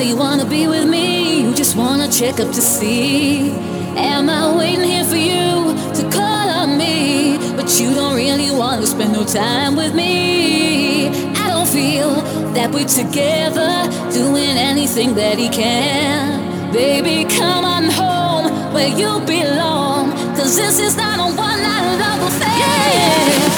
say you wanna be with me. You just wanna check up to see. Am I waiting here for you to call on me? But you don't really wanna spend no time with me. I don't feel that we're together, doing anything that he can. Baby, come on home where you belong, 'cause this is not a one-night love affair. Yeah.